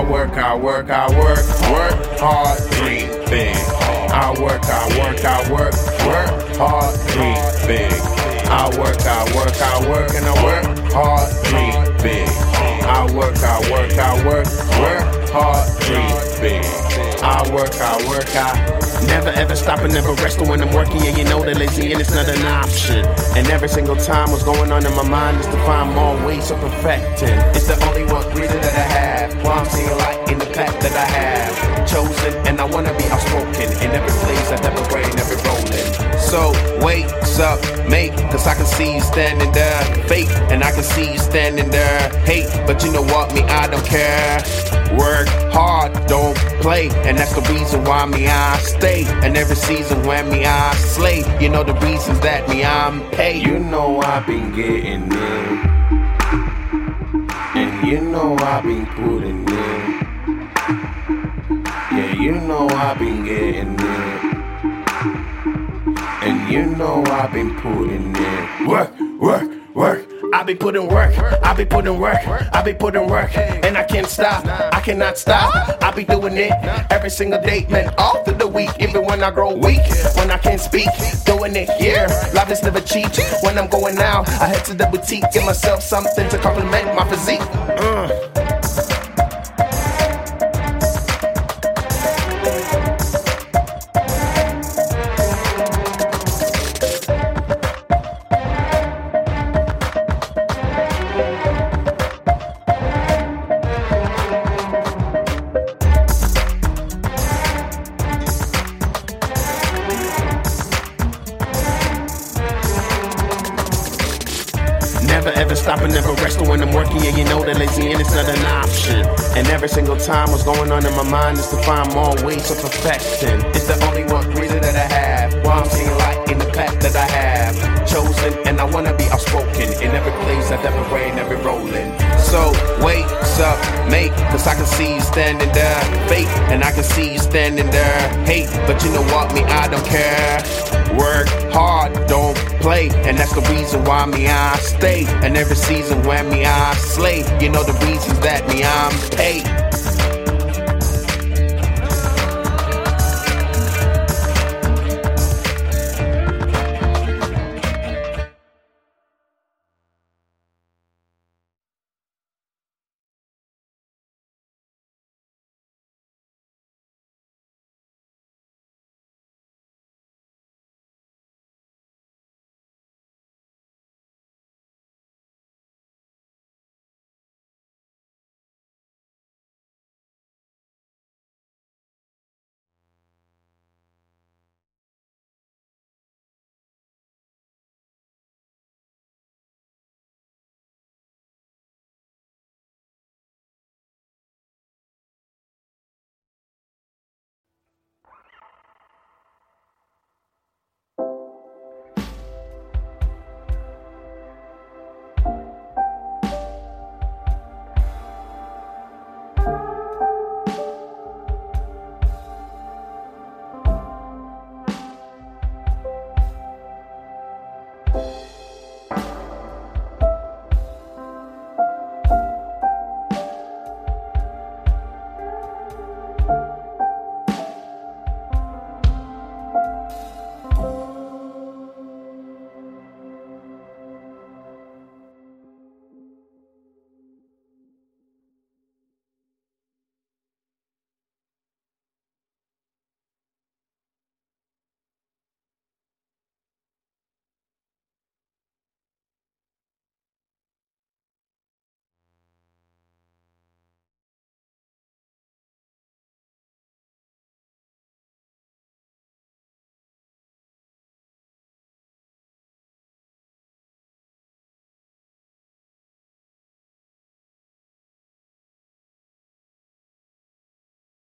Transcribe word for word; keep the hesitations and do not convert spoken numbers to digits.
I work, I work, I work, work hard, dream big. I work, I work, I work, work hard, dream big. I work, I work, I work, and I work hard, dream big. I work, I work, I work, work hard, dream big. I work, I work, I never ever stop and never rest when I'm working. Yeah, you know that lazy and it's not an option. And every single time what's going on in my mind is to find more ways of perfecting. It's the only one reason that I have. Why I'm seeing light in the path that I have chosen, and I wanna be outspoken in every place, at every brain, every rolling. So wakes up, mate, cause I can see you standing there. Fake, and I can see you standing there. Hate, but you know what, me, I don't care. Work hard, don't play, and that's the reason why me I stay. And every season when me I slay, you know the reasons that me I'm paid. You know I've been getting in, and you know I've been putting in. Yeah, you know I've been getting in, and you know I've been putting in. Work, work, work. I be putting work, I be putting work, I be putting work, and I can't stop, I cannot stop. I be doing it every single day, man, all through the week. Even when I grow weak, when I can't speak, doing it here. Life is never cheap. When I'm going out, I head to the boutique, give myself something to compliment my physique. Uh. Never ever stop and never rest when I'm working. Yeah, you know that lazy and it's not an option. And every single time what's going on in my mind is to find more ways of perfecting. It's the only one reason that I have. Why I'm seeing light in the path that I have chosen, and I wanna be outspoken in every place, at every rain, every rolling. So wakes up, mate, cause I can see you standing there. Fake, and I can see you standing there. Hate, but you know what, me, I don't care. Work hard, don't play, and that's the reason why me I stay. And every season when me I slay, you know the reasons that me I'm paid.